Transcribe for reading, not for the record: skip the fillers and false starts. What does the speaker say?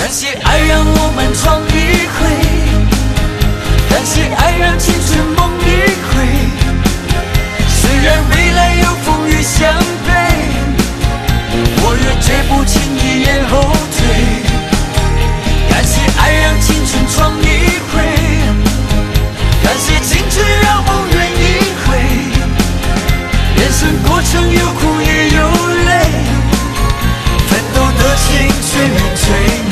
感谢爱让我们闯一回，感谢爱让青春梦一回。虽然未来有风雨相陪，我也绝不轻易延后退。感谢爱让青春闯一回，感谢青春让梦圆一回。人生过程有苦也有泪，奋斗的青春永垂。